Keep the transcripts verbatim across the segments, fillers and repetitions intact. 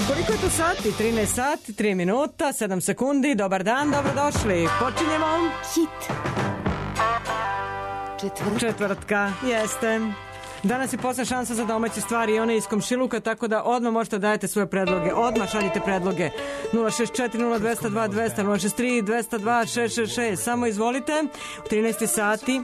Koliko je to sati? trinaest sati, tri minuta, sedam sekundi. Dobar dan, dobrodošli. Počinjemo. Hit. Četvrtka. Četvrtka, jeste. Danas je posle šansa za domaće stvari i one iz komšiluka, tako da odmah možete dajete svoje predloge. Odmah šaljite predloge. nula šest četiri nula dva nula dva dva nula šest tri dva nula dva šest šest šest. Samo izvolite. U trinaest sati.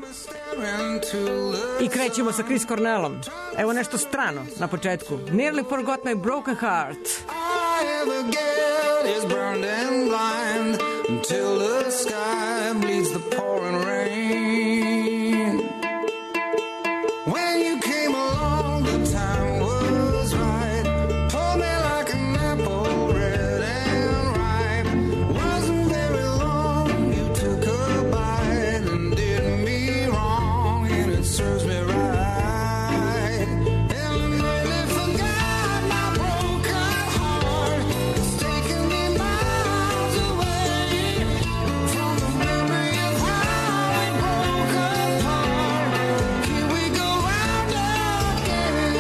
I krećemo sa Chris Cornellom. Evo nešto strano na početku. Nearly forgot my broken heart. I ever get is burned and blind until the sky bleeds the pouring rain. When you came along, the time was right. Hold me like an apple, red and ripe. Wasn't very long, you took a bite and did me wrong, and it serves me right. And I nearly forgot my broken heart. It's taken me miles away from the memory of how it broke apart. Here we go round again,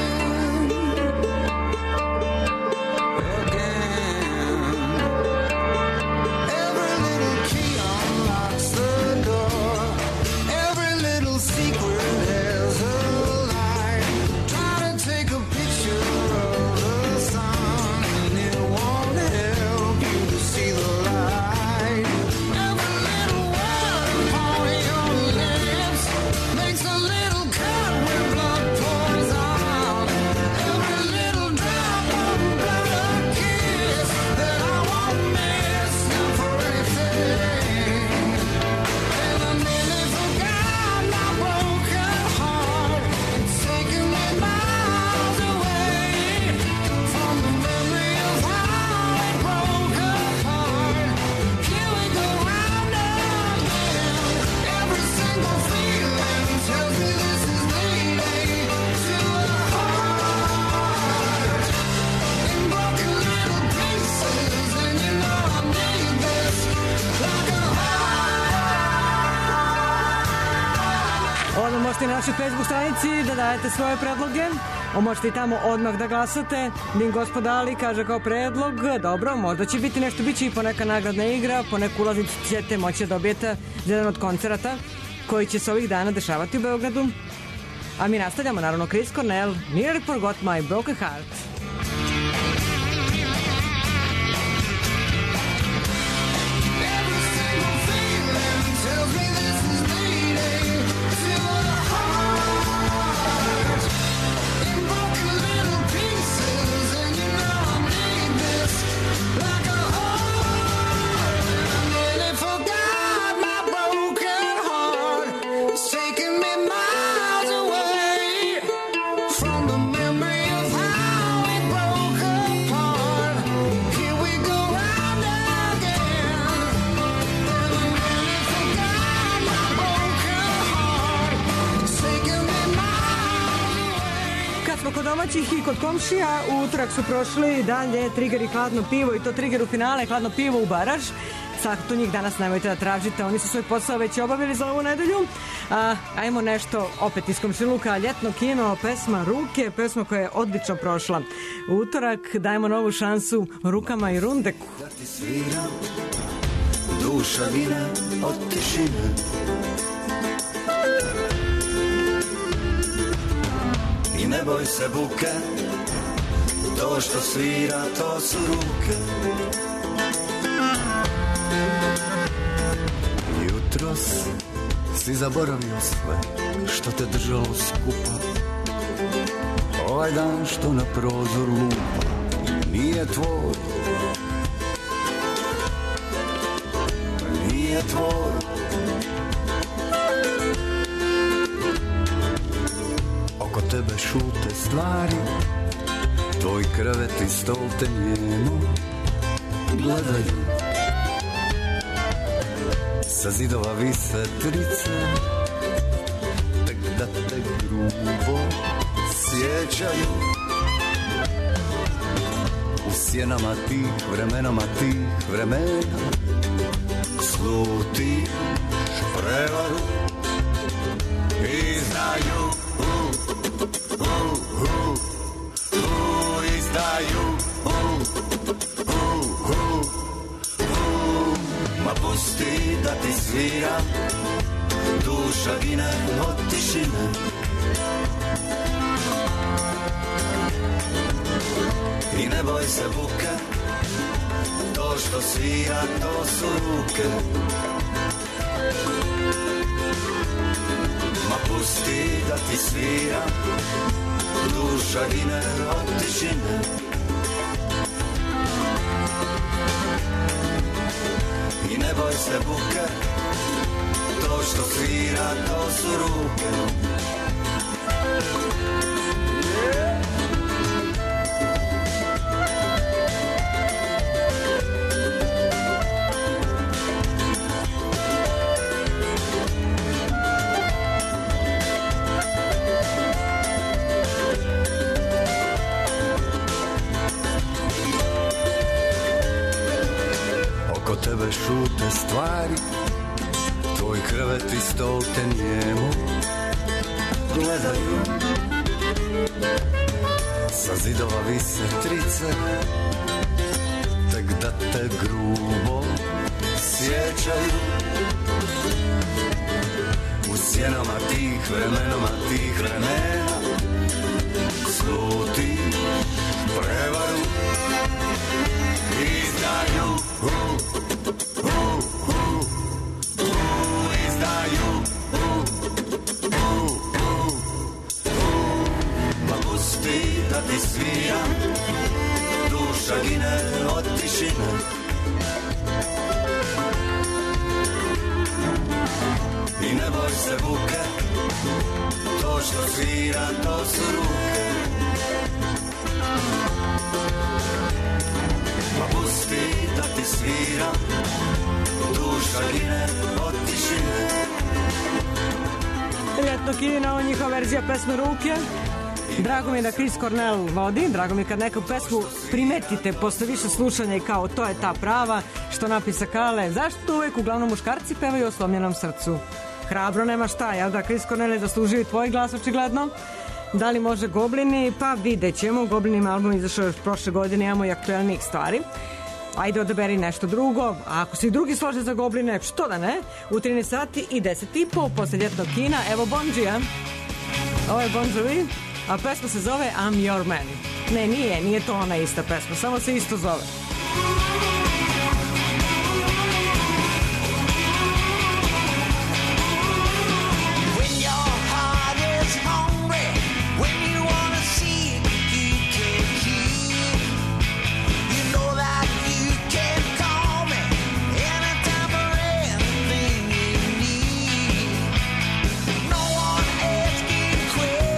again. Every little key unlocks the door. Every little secret has a light. Try to take a picture of the sun, and it won't help you to see the light. Every little word upon your lips makes a little cut where blood pours out. Every little drop of blood, a kiss that I won't miss now for anything. And I nearly forgot my broken heart. It's taken me miles away from the memory of how it broke apart. Here we go round again. Every single feeling tells me this is leading to a heart. In broken little pieces, and you know I need this like a heart. Odmah možete i na našoj Facebook stranici da dajete svoje predloge. O, možete i tamo odmah da glasate. Din gospodali kaže kao predlog. Dobro, možda će biti nešto, bit će i poneka nagradna igra, poneku ulaznicu ćete moći da dobijete za jedan od koncerata koji će se ovih dana dešavati u Beogradu. A mi nastavljamo, naravno, Chris Cornell, Nearly Forgot My Broken Heart. Every single feeling tells me this is leading to a heart. In broken little pieces, and you know I need this like a heart. I nearly forgot my broken heart. It's taking me miles away from the memory of how it broke apart. Here we go round again. And I nearly forgot my broken heart. It's taking me miles away. Kad smo kod domaćih i kod komšija, u utorak su prošli dalje Trigger i Hladno pivo, i to Trigger u finale, Hladno pivo u baraž. Svakako njih danas nemojte da tražite, oni su svoj posao već obavili za ovu nedelju. A, ajmo nešto opet iz komšiluka, Ljetno kino, pesma Ruke, pesma koja je odlično prošla. U utorak dajemo novu šansu Rukama i Rundeku. Da ti sviram, duša vina od tišine. I ne boj se buke, to što svira, to su ruke. Jutros si zaboravio sve što te držalo skupa. Ovaj dan što na prozor lupa nije tvoj, nije tvoj. Oko tebe šute stvari, tvoj krevet i stol te njeno gledaju. Sa zidova vise trice, tek da te grubo sjećaju. U sjenama tih vremenama tih vremena slutiš prevaru i znaju, uh, uh, uh, uh, izdaju, uh, svira, duša gine od tišine. I ne boj se buke, to što svira, to su ruke. Ma pusti da ti svira, duša gine od tišine. I ne boj se buke, to što svira, to su ruke. Oko tebe šute stvari, tvoj krevet i stol te njemu gledaju. Sa zidova vise trice, tek da te grubo sjećaju. U sjenama tih vremenama, tih vremena sluti prevaru. Izdaju, uh, uh, uh, uh, izdaju, uh, uh, uh, uh. Ma pusti da ti svira, duša gine od tišine. I ne boj se buke, to što svira, to su ruke. Ma pusti da ti svira, duša gine od tišine. Ljetno Kina, ovo njihova verzija pesme Ruke. Drago mi je da Chris Cornell vodi, drago mi je kad neku pesmu primetite posle više slušanja i kao to je ta prava, što napisa Kale, zašto uvek uglavnom muškarci pevaju o slomljenom srcu? Hrabro nema šta, jel da? Chris Cornell je zaslužio i tvoj glas očigledno. Da li može Goblini? Pa vidjet ćemo. Goblinima album izašao još prošle godine, imamo i aktuelnijih stvari. Ajde odaberi nešto drugo, a ako se i drugi slože za Gobline, što da ne? U trinaest sati i deset i po posle ljetnog Kina, evo Bon Jovi. Ovo je Bon Jovi, a pesma se zove I'm Your Man. Ne, nije, nije to ona ista pesma, samo se isto zove.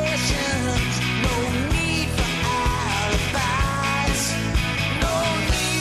No need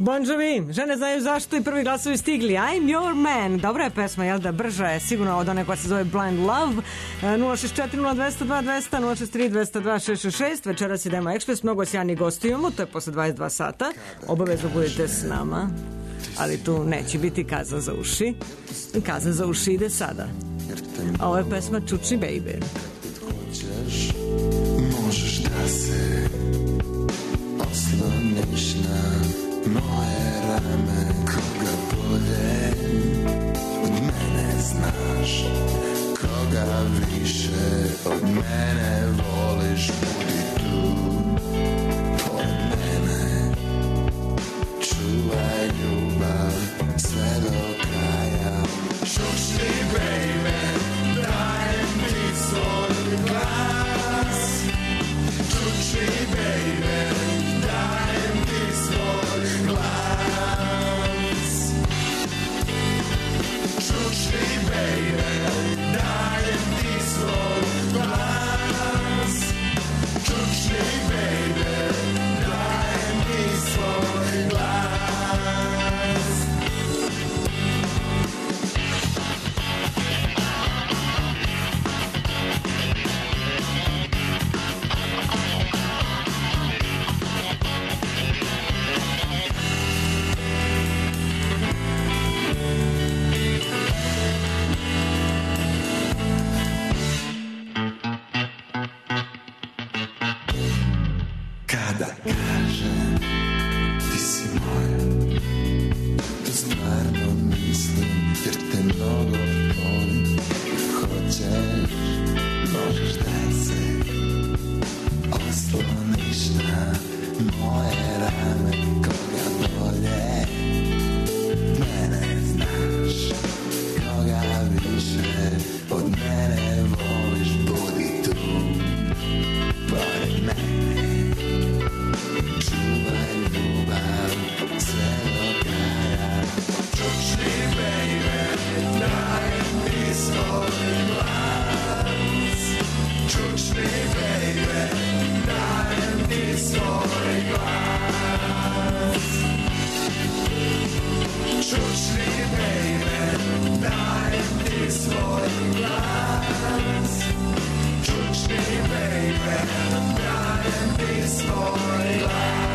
Bon Jovi, žene znaju zašto i prvi glasovi stigli. I'm your man, dobra je pesma, jel da, brža je sigurno od one koja se zove Blind Love. nula šest četiri nula dva nula dva dva nula nula šest tri dva nula dva šest šest šest. Večeras idemo Ekspres, mnogo sjajnih gostujemo, to je posle dvadeset dva sata. Obavezno budete s nama, ali tu neće biti kazan za uši. Kazan za uši ide sada. A ovo je pesma Čučni Baby. Možeš da se osloniš na moje rame, koga bolje od mene znaš, koga više od mene voliš, budi tu pored mene, čuvaj ljubav sve do kraja. Čučni baby, dajem ti svoj glas. Čučni baby, dajem ti svoj glas. Čučni baby, dajem ti svoj glas. Čučni baby, dajem ti svoj glas. Kada kažem ti si moja, to stvarno mislim, jer te mnogo volim. Hoćeš, možeš da se osloniš na moje rame, koga bolje mene znaš, koga više od mene voliš, budi tu pored mene, čuvaj ljubav sve do kraja. Čučni baby, dajem ti svoj glas. Čučni baby, dajem ti svoj glas. Čučni baby, dajem ti svoj glas. Čučni baby, dajem ti svoj glas.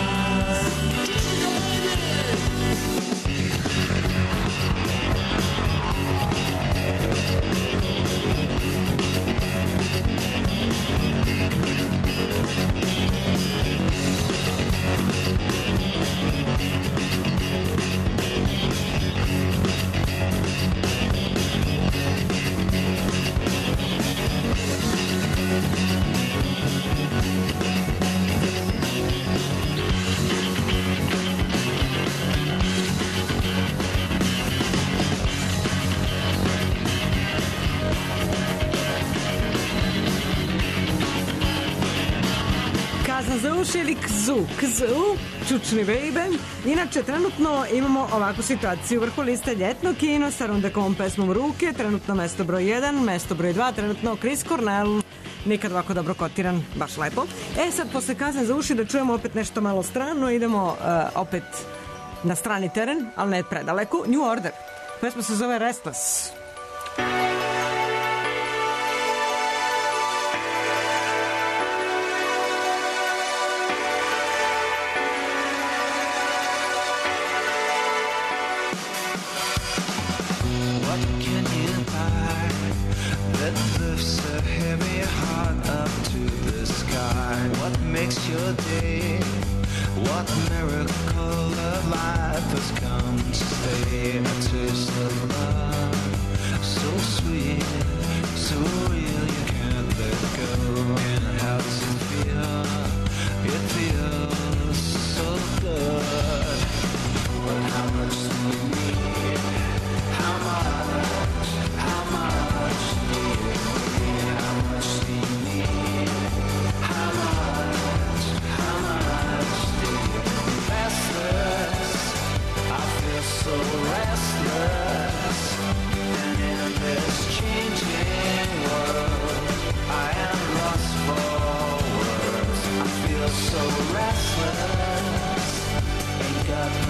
Kazan za uši ili kzu, kzu, Čučni baby. Inače, trenutno imamo ovakvu situaciju. Vrhu liste Ljetno kino sa Rundekovom pesmom Ruke, trenutno mesto broj jedan, mesto broj dva, trenutno Chris Cornell, nikad ovako dobro kotiran, baš lepo. E sad, posle Kazan za uši, da čujemo opet nešto malo strano, idemo uh, opet na strani teren, ali ne predaleko. New Order, pesma se zove Restless. Your day, what miracle of life has come to stay? A taste of love, so sweet, so real, you can't let go. And how does it feel? It feels so good. But how much do you need? How much? How much do you need? How much do you need? How much? I feel so restless, and in this changing world, I am lost for words. I feel so restless, ain't got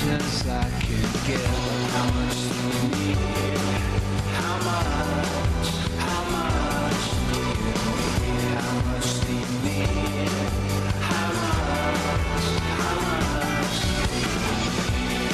closeness I could get. How much do you need? How much? How much do you need? How much do you need? How much? How much do you need?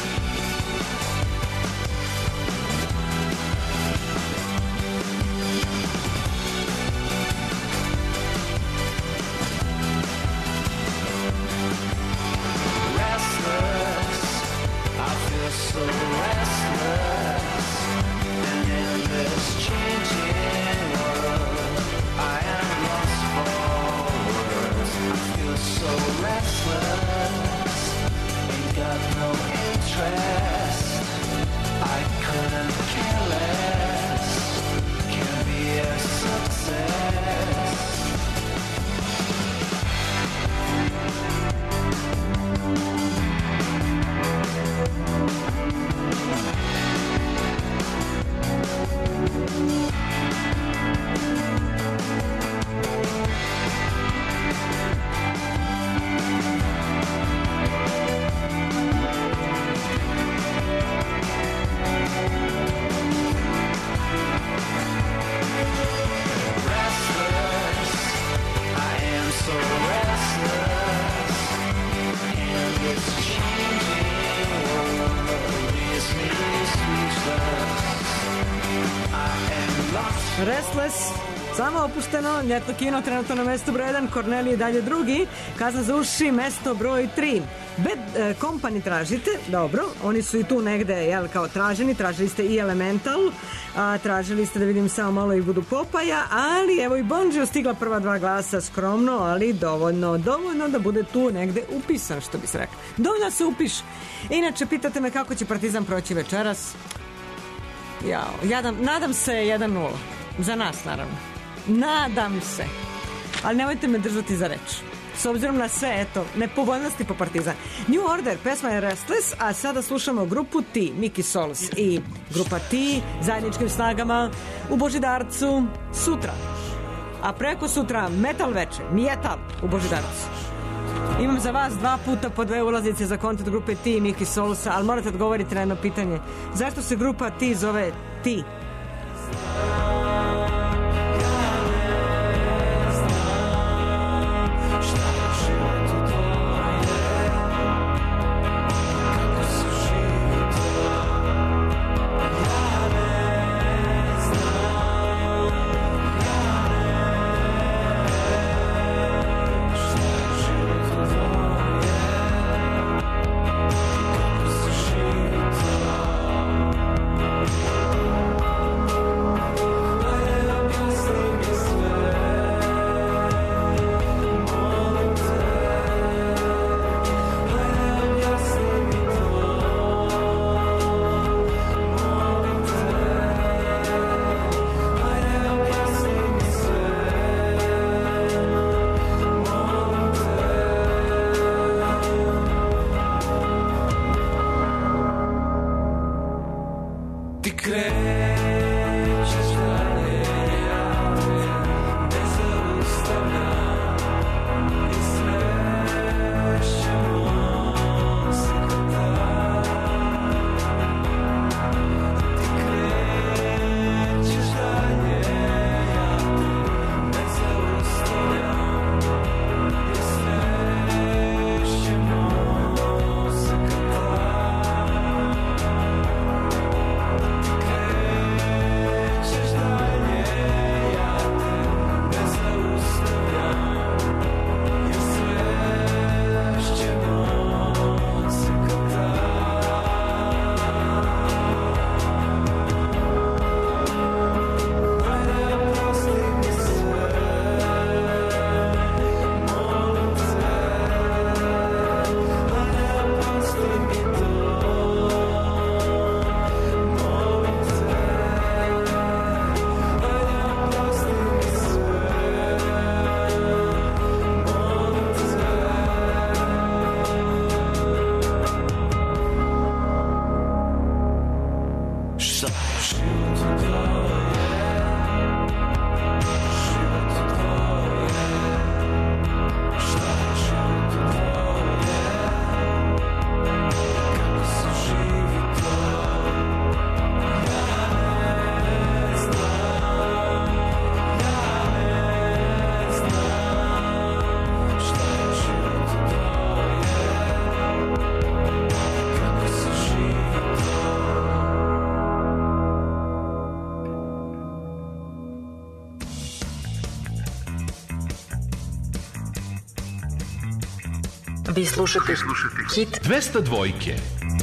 Restless, I feel so restless, and in this changing world, I am lost for words. I feel so restless, ain't got no interest. I couldn't care less, can be a success. Restless, I am so restless, and this changing world leaves me speechless. I am lost. Restless, samo opušteno, ljetno kino, trenutno na mestu broj jedan, Kornelije dalje drugi, Kazna za uši, mesto broj tri. Bad e, Company tražite, dobro, oni su i tu negde, jel, kao traženi, tražili ste i Elemental, a, tražili ste da vidim samo malo i Budu Popaja, ali evo i Bon Jovi stigla prva dva glasa, skromno, ali dovoljno, dovoljno da bude tu negde upisan, što bi se rekao. Dovoljno da se upiš. Inače, pitate me kako će Partizan proći večeras. Jao, jadam, nadam se jedan nula. Za nas, naravno. Nadam se. Ali nemojte me držati za reč. S obzirom na sve, eto, nepovoljnosti po Partizan. New Order, pesma je Restless, a sada slušamo grupu T, Miki Sols i grupa T, zajedničkim snagama u Božidarcu sutra. A preko sutra metal veče, metal u Božidarcu. Imam za vas dva puta po dve ulaznice za koncert grupe T i Miki Solsa, ali morate odgovoriti na jedno pitanje. Zašto se grupa T zove T? Thank Vi slušate Hit dvesta dvojke.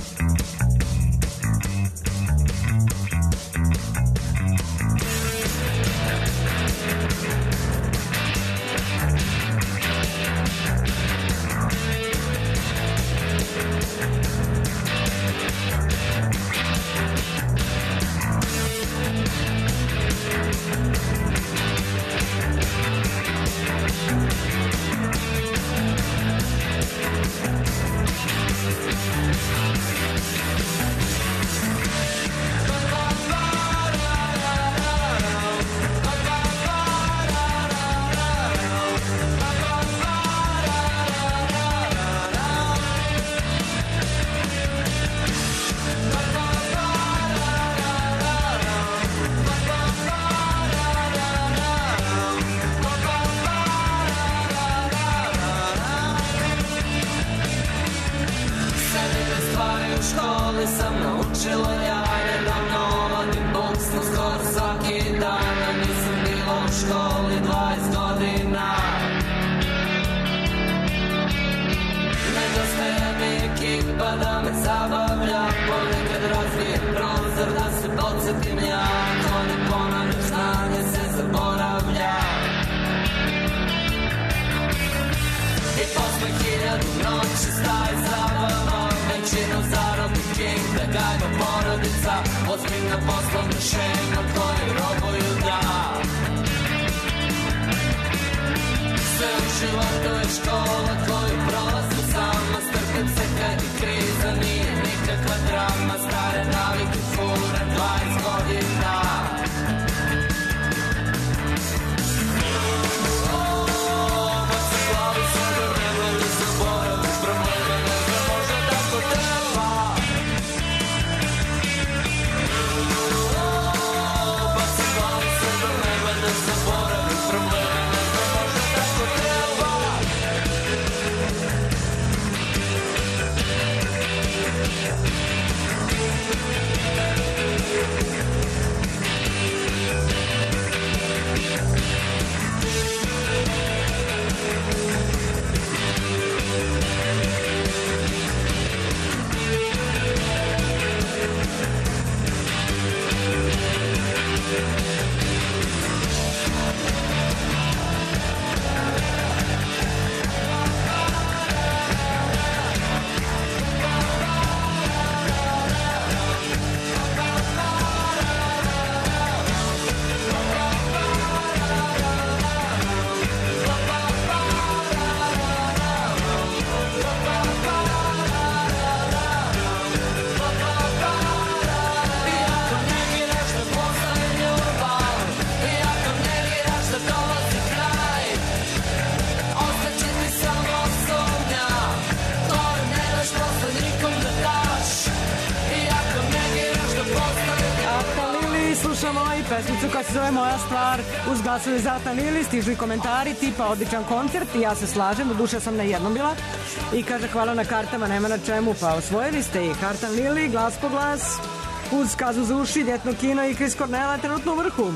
Pesmicu koja se zove Moja stvar uz glasove Zlatan Lili, stižu i komentari tipa odličan koncert i ja se slažem, u duše sam na jednom bila i kaže hvala na kartama, nema na čemu, pa osvojili ste i Kartan Lili, glas po glas uz Kazu za uši, Ljetno kino i Kris Kornela trenutno u vrhu.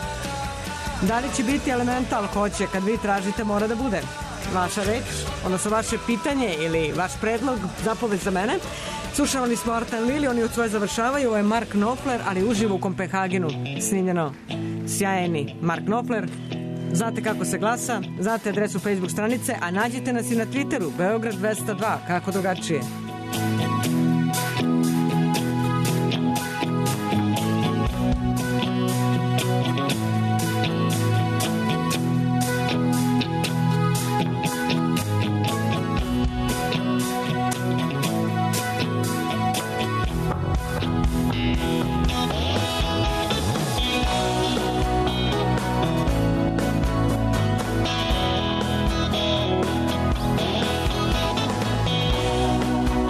Da li će biti Elemental? Hoće, kad vi tražite mora da bude. Vaša reč, odnosno vaše pitanje ili vaš predlog, zapoved za mene. Slušali smo Artan Lili, oni od svoje završavaju, ovo je Mark Knopfler, ali uživo u Kopenhagenu, snimljeno sjajni Mark Knopfler. Znate kako se glasa, znate adresu Facebook stranice, a nađite nas i na Twitteru, Beograd dvesta dva, kako drugačije. Thank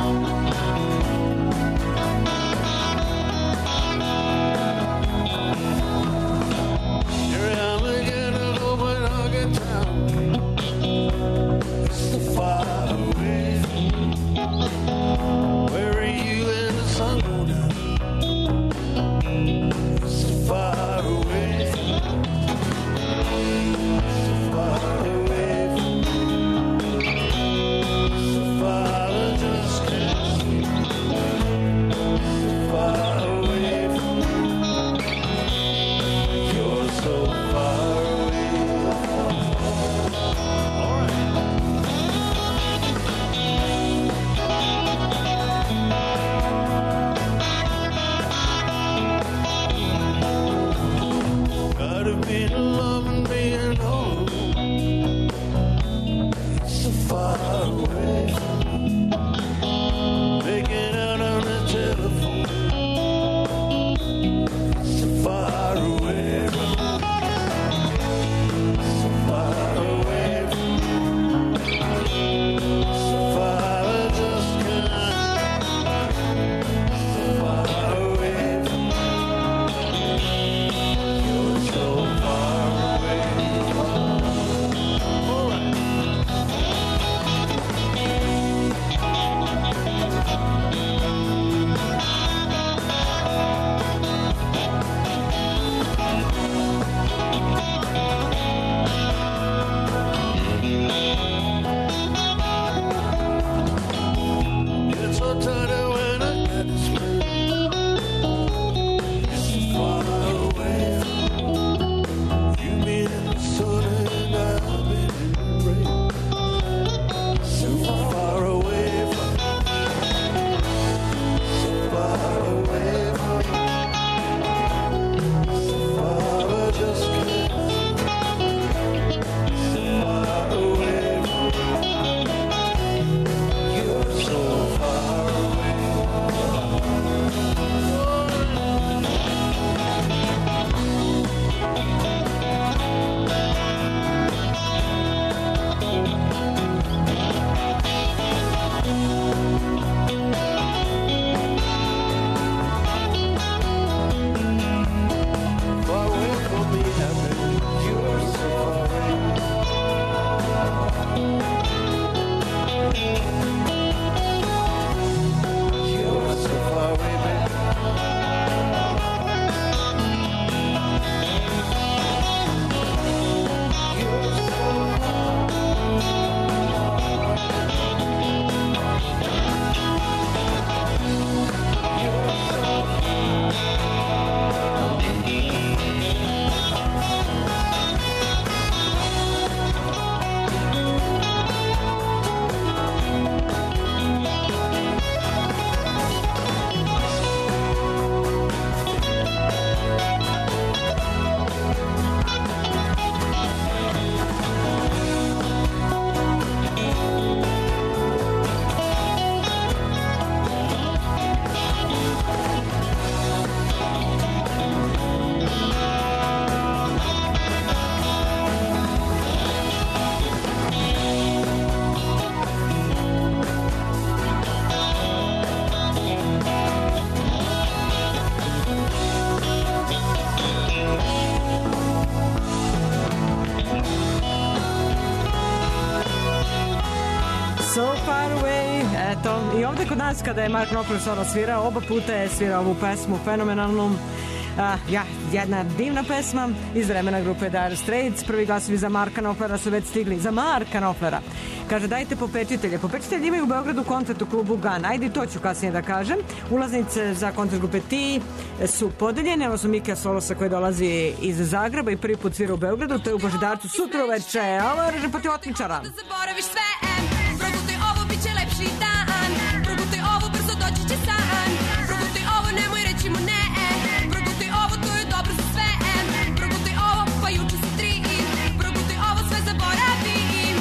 So far away. Eto, i ovde kod nas kada je Mark Knopfler solo svirao, oba puta je svirao ovu pesmu, fenomenalnu. Uh, ja, jedna divna pesma iz vremena grupe Dire Straits. Prvi glasovi za Marka Knopflera su već stigli. Za Marka Knopflera. Kaže, dajte popečitelje. Popečitelji imaju u Beogradu koncert u klubu Gun. Ajde i to ću kasnije da kažem. Ulaznice za koncert grupe T su podeljene. Ovo su Mika Solosa koji dolazi iz Zagreba i prvi put svira u Beogradu. To je u Božidarcu sutra uveče. Ovo je režim protiv otmičara. Da zaboraviš sve, progutaj ovo, bit će lepši dan. Progutaj ovo, brzo doći će san. Progutaj ovo, nemoj reći mu ne. Progutaj ovo, to je dobro za sve. Progutaj ovo, pa juče si tri. Progutaj ovo, sve zaboravi.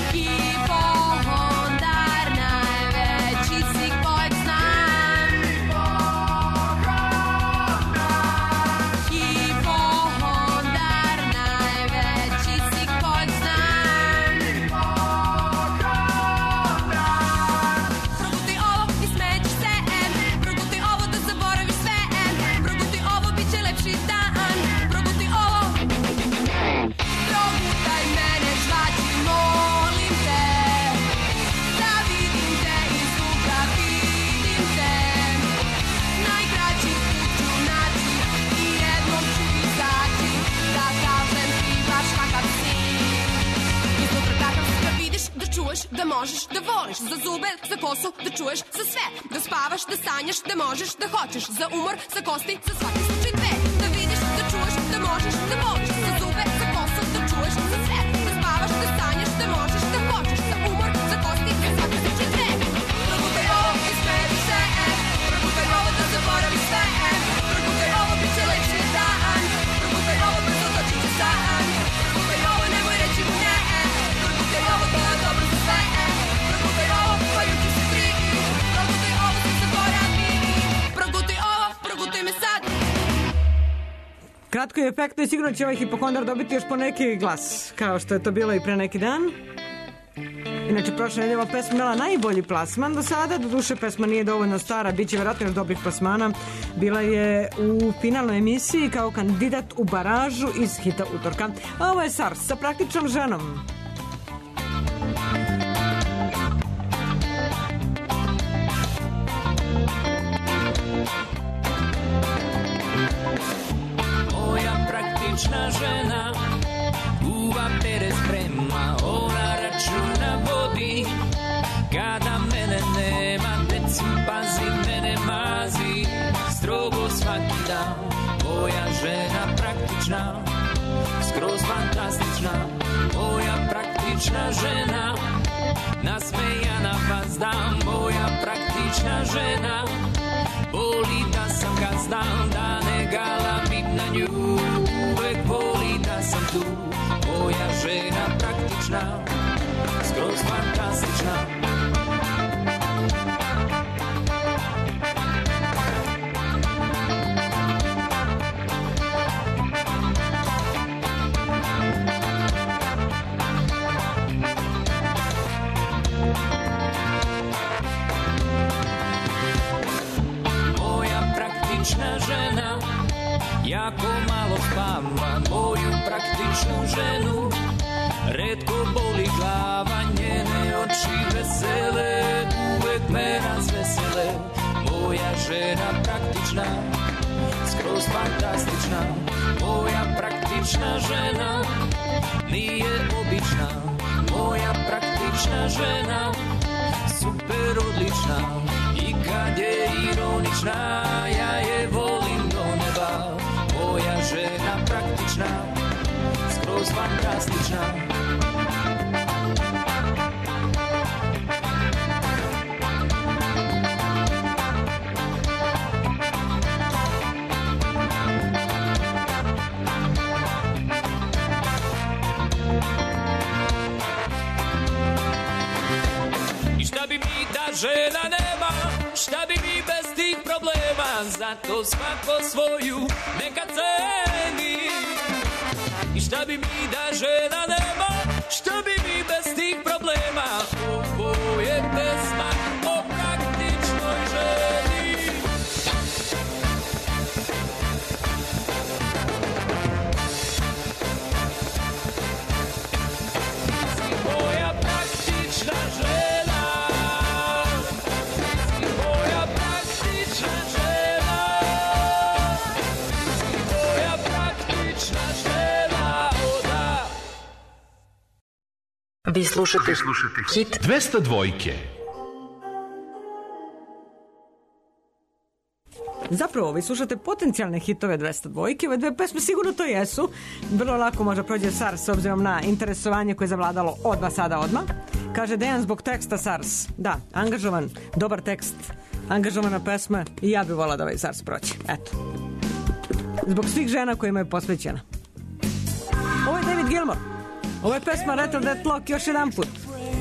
Hipohondar, najveći si kojeg znam. Hipohondar, najveći si kojeg znam. Progutaj ovo i smećiš se. Progutaj ovo da zaboraviš sve. Progutaj ovo, bit će lepši dan. Progutaj ovo. Progutaj mene, žvaći, molim te. Da vidim te iz ugla, vidim te. Najkraći put ću naći i jednom ću izaći. Da kažem ti baš kakav si. Iznutra takav da vidiš, da čuješ, da možeš, da voliš. Za zube, za kosu, da čuješ, za sve. Da spavaš, da sanjaš, da možeš, da hoćeš. Za umor, za kosti, za svaki slučaj dve. Da vidiš, da čuješ, da možeš, da voliš. Za zube, za kosu, da čuješ, za sve. Da spavaš, da sanjaš, da možeš, da hoćeš. Za umor, za kosti, za svaki slučaj dve. Progutaj ovo i smeđi se. Progutaj ovo da zaboraviš sve. Progutaj ovo, bit će lepši dan. Progutaj ovo, brzo doći će san. Progutaj ovo, nemoj reći mu ne. Progutaj ovo, to je dobro za sve. Progutaj ovo, pa juče si tri. Progutaj ovo, sve zaboravi. Progutaj ovo, progutaj me sad. Kratko i efektno i sigurno će ovaj hipohondar dobiti još po neki glas, kao što je to bilo i pre neki dan. Inače, prošle nedelje ova pesma imala najbolji plasman do sada, do duše pesma nije dovoljno stara, bit će vjerojatno još dobrih plasmana. Bila je u finalnoj emisiji kao kandidat u baražu iz hita utorka. A ovo je Sars sa praktičnom ženom. Moja praktična žena kuva pere sprema, ona računa vodi. Kada mene nema, decu pazi, mene mazi strogo svaki dan. Moja žena praktična, skroz fantastična. Moja praktična žena, nasmejana vas dam. Moja praktična žena, voli da sam gazda, da ne galamim na nju. Uvek voli da sam tu. Moja žena praktična, skroz fantastična. Moja praktična žena jako malo spava. Moju praktičnu ženu retko boli glava. Njene oči vesele uvek me razvesele. Moja žena praktična, skroz fantastična. Moja praktična žena nije obična. Moja praktična žena super odlična. I kad je ironična, ja je volim do neba. Moja žena praktična, skroz fantastična. I šta bi mi da žena nema, šta bi mi bez tih problema, zato svako svoju neka ceni. I šta bi mi da žena nema, šta bi mi bez tih problema, ovo je pesma o praktičnoj ženi. Si moja praktična žena. Vi slušate Hit dvesta dvojke. Zapravo, vi slušate potencijalne hitove dvesta dvojke, ove dve pesme sigurno to jesu. Vrlo lako može prođe SARS s obzirom na interesovanje koje je zavladalo odmah sada odmah. Kaže Dejan zbog teksta SARS. Da, angažovan, dobar tekst, angažovana pesma i ja bih volila da ovaj SARS proći. Eto. Zbog svih žena kojima je posvećena. Ovo je David Gilmour. Ovo je pesma Rattle That Lock još jedan put.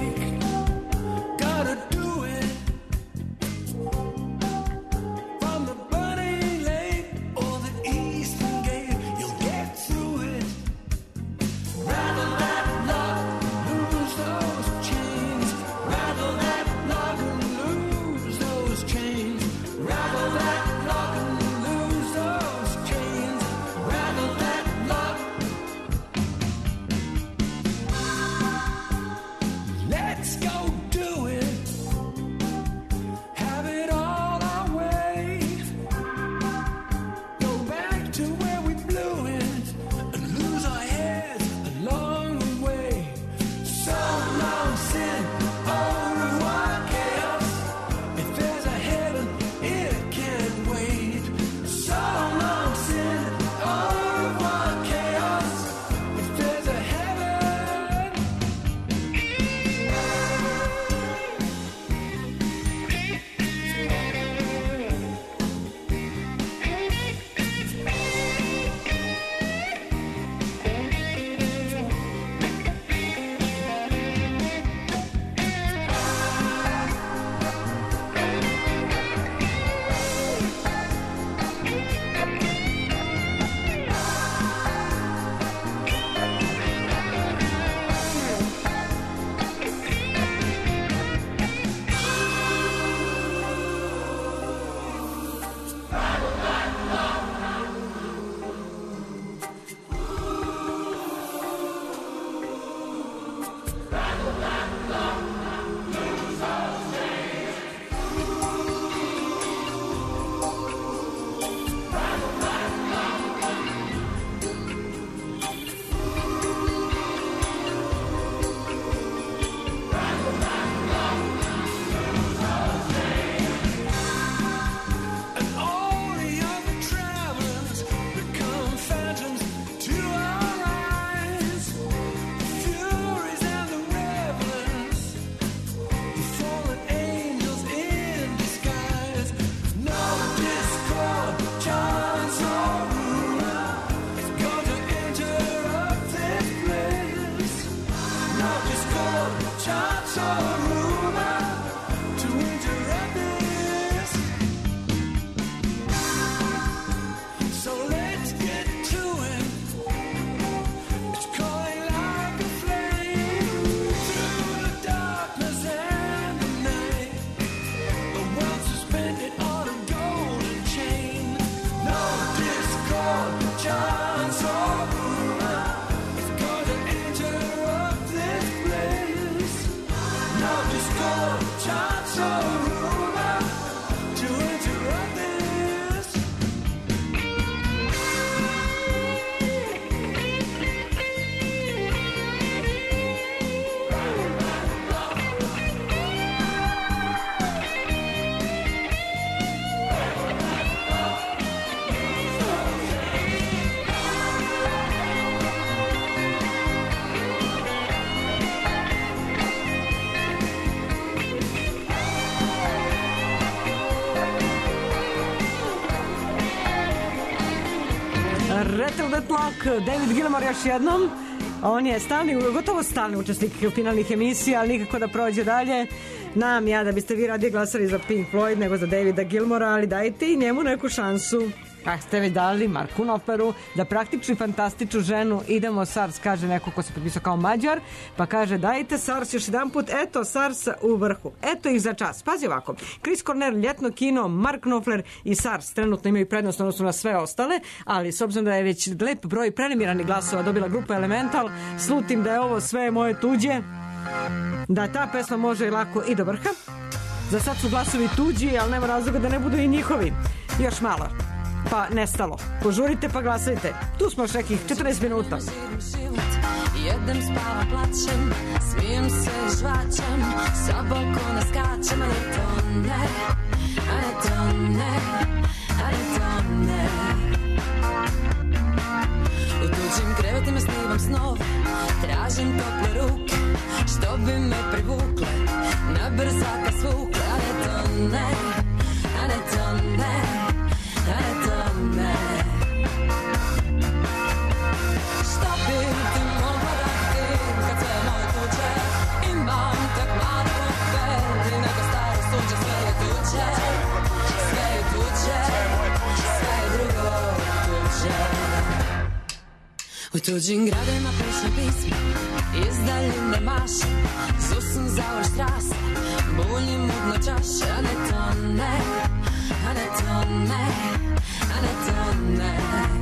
Rattle That Lock, David Gilmour još jednom. On je stalni, gotovo stalni učesnik finalnih emisija, ali nikako da prođe dalje. Nam ja da biste vi radije glasali za Pink Floyd nego za Davida Gilmoura, ali dajte i njemu neku šansu. Kako ste vi dali Marku Knopfleru da praktičnu i fantastičnu ženu idemo SARS, kaže neko ko se potpisao kao Mađar, pa kaže dajte SARS još jedan put, eto SARS u vrhu, eto ih za čas. Pazi ovako, Chris Cornell, Ljetno kino, Mark Knopfler i SARS trenutno imaju prednost odnosno na sve ostale, ali s obzirom da je već lep broj preliminarnih glasova dobila grupa Elemental, slutim da je ovo sve moje tuđe, da ta pesma može lako i do vrha. Za sad su glasovi tuđi, ali nema razloga da ne budu i njihovi. Još malo. Pa nestalo. Požurite pa glasajte. Tu smo još nekih četrnaest minuta. jedem, spavam, plačem, smijem se, žvačem, sa balkona skačem, a ne to ne, a ne to ne, a ne to ne. U tuđim krevetima snivam snove, tražim tople ruke, što bi me privukle, na brzaka svukle, a ne to ne, a ne to ne, a ne to ne. Što bi ti mogla dati kad sve moje tuđe, imam tak malo kofer i neko staro suđe, sve je tuđe, sve je tuđe, sve je drugo tuđe. U tuđim gradima pišem pisma, iz daljine mašem, zusam za vrš trase, buljim mudno čaše, a ne to ne, a ne to ne, a ne to ne.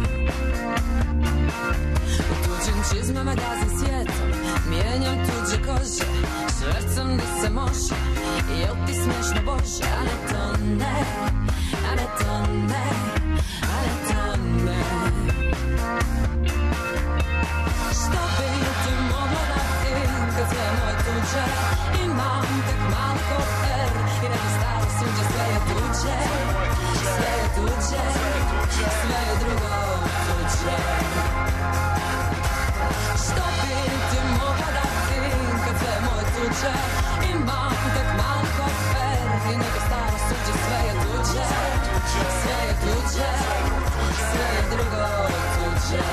U tuđim čizmama gazim svijetom, mijenjam tuđe kože, švercam di se može, jel ti smiješno Bože, a ne to ne, a ne to ne, a ne to ne. Što bi ti mogla dati kad sve moje tuđe, imam tak malo kofer i neko staro suđe, sve je tuđe, sve je tuđe, sve je drugo tuđe. Što bi ti mogla dati kad sve moje tuđe, imam tak malo kofer i neko staro suđe, sve je tuđe, sve je tuđe, sve je drugo tuđe.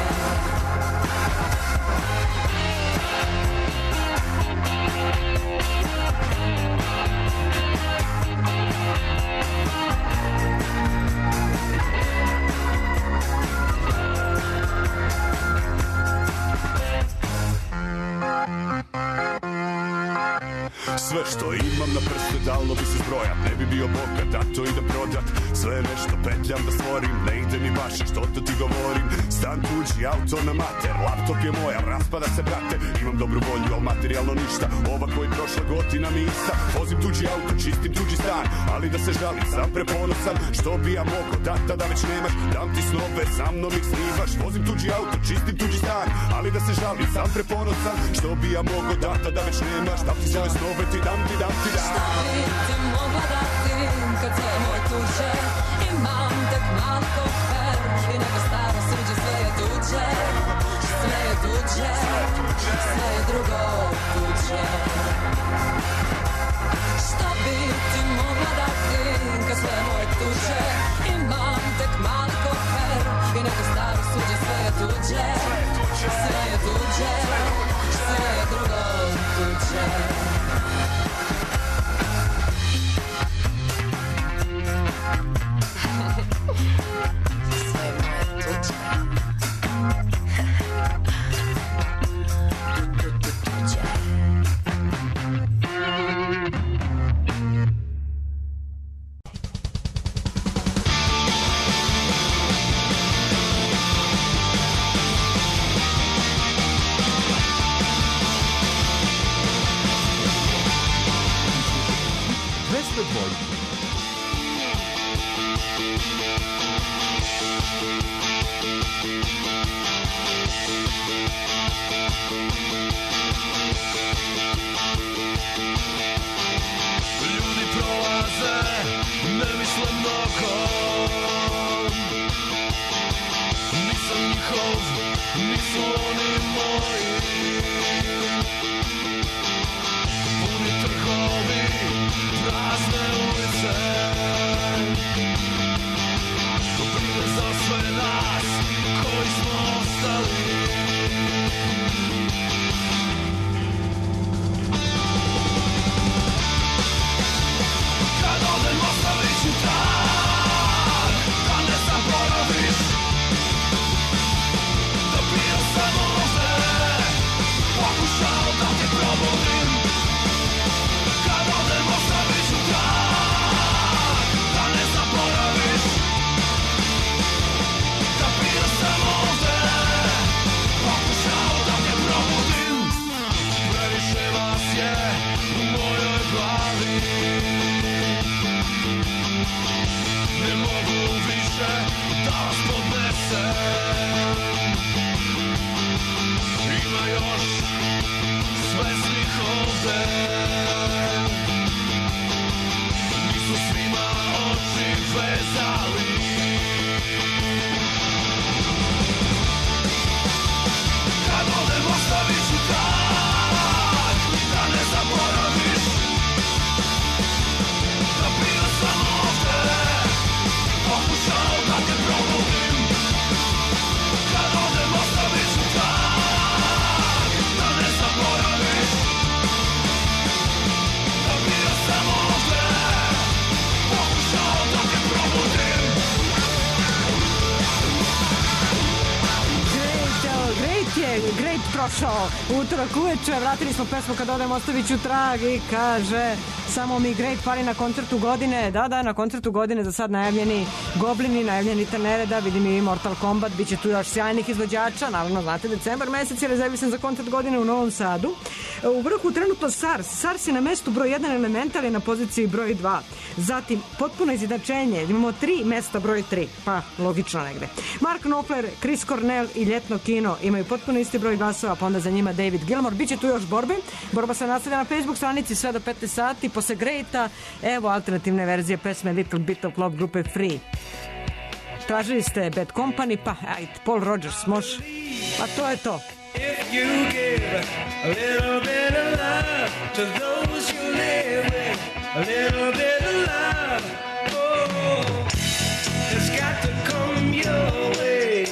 Sve što imam na prste dalo bi se zbrojat, ne bi bio bogat, a to i da prodat. Sve nešto petljam da stvorim, ne ide mi baš što to ti govorim. Stan tuđi, auto na mater, laptop je moja, raspada se brate. Imam dobru volju, al materijalno ništa, ova koji prošla godina mi ista. Vozim tuđi auto, čistim tuđi stan, ali da se žalim, sam preponosan. Što bi ja mogo, data da već nemaš, dam ti snove, sa mnom ih snivaš. Vozim tuđi auto, čistim tuđi stan, ali da se žalim, sam preponosan. Što bi ja mogo, data da već nemaš, dam ti svoje snove, ti dam ti, dam ti, dam. Šta bi ti mogla dati kad sve moje tuđe, imam tak malo kofer i neko staro suđe, sve je tuđe, sve je tuđe, sve je drugo tuđe. Šta bi ti mogla dati kad sve moje tuđe, imam tak malo kofer i neko staro suđe, sve je tuđe, sve je tuđe, sve je drugo tuđe. Puni trgovi, prazne ulice, došao utorak uveče, vratili smo pesmu Kad odem ostavit ću trag i kaže samo mi great pari na koncertu godine. Da, da, na koncertu godine za sad najavljeni Goblini, najavljeni Nereda, vidim i Mortal Kombat, bit će tu još sjajnih izvođača, naravno znate decembar mesec je rezervisan za koncert godine u Novom Sadu. U vrhu trenutno SARS, SARS je na mestu broj jedan, Elemental je na poziciji broj dva. Zatim potpuno izjednačenje, imamo tri mesta broj tri, pa logično negde. Mark Knopfler, Chris Cornell i Ljetno kino imaju potpuno isti broj glasova, pa onda za njima David Gilmour. Biće tu još borbe, borba se nastavlja na Facebook stranici sve do petnaest sati, posle Greata, evo alternativne verzije pesme Little Bit of Love grupe Free. Tražili ste Bad Company, pa ajde, Paul Rogers, može, pa to je to. If you give a little bit of love to those you live with, a little bit of love, oh, it's got to come your way.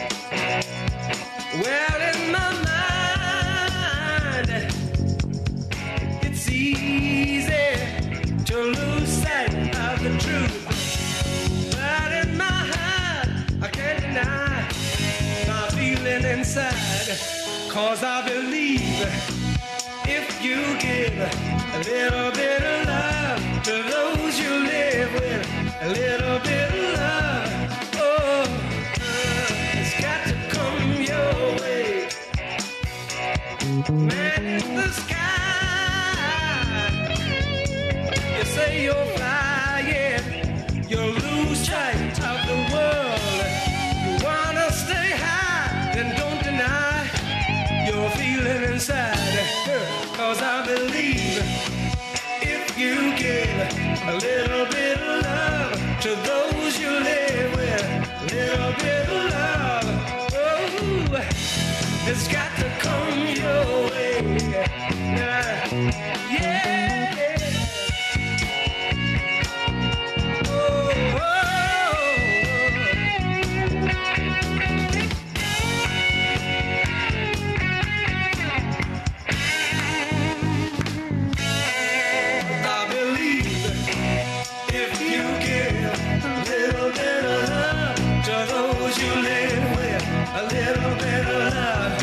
Well, in my mind, it's easy to lose sight of the truth, but in my heart, I can't deny my feeling inside. Cause I believe if you give a little bit of love to those you live with, a little bit of love, oh, uh, it's got to come your way. Man in the sky, you say you're flying, you lose sight of the world. You wanna stay high, then don't deny you're feeling inside. Cause I believe if you give a little bit of love to those you live with, a little bit of love, oh, it's got to come your way. Yeah, yeah. Oh, oh. A little bit of love,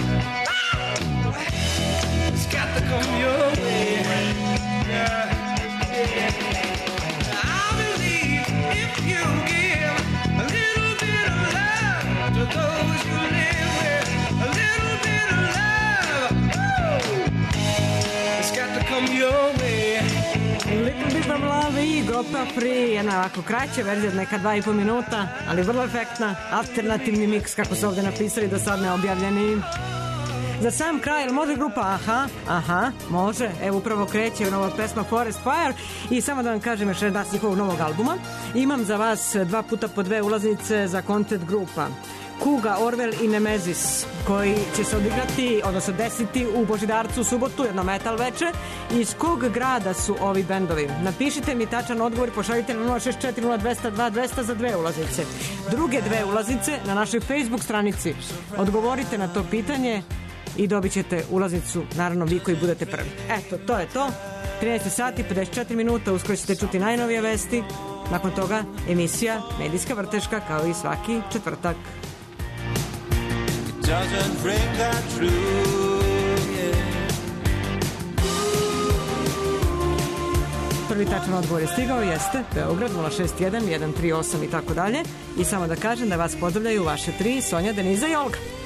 it's got to come your way. Yeah, yeah. I believe if you give a little bit of love to those you live with, a little bit of love, oh, it's got to come your way. Little Bit of Love i grupa Free, jedna ovako kraća verzija od neka dva i po minuta, ali vrlo efektna, alternativni miks kako su ovde napisali, do sad neobjavljeni. Za sam kraj, ili može grupa Aha? Aha, može, evo upravo kreće nova pesma Forest Fire i samo da vam kažem još jedan s njihovog novog albuma. Imam za vas dva puta po dve ulaznice za koncert grupa Kuga, Orwell i Nemezis, koji će se odigrati, odnosno desiti u Božidarcu u subotu, jedno metal veče. Iz kog grada su ovi bendovi? Napišite mi tačan odgovor i pošaljite na nula šest četiri nula dva zero dva dva zero zero za dve ulaznice. Druge dve ulaznice na našoj Facebook stranici. Odgovorite na to pitanje i dobit ćete ulaznicu, naravno vi koji budete prvi. Eto, to je to. trinaest sati, pedeset četiri minuta, uskoro ćete čuti najnovije vesti. Nakon toga emisija Medijska vrteška kao i svaki četvrtak. Doesn't ring that true, yeah. Prvi tačan odgovor je stigao, jeste Beograd nula šest jedan jedan tri osam i tako dalje. I samo da kažem da vas pozdravljaju vaše tri, Sonja, Deniza i Olga.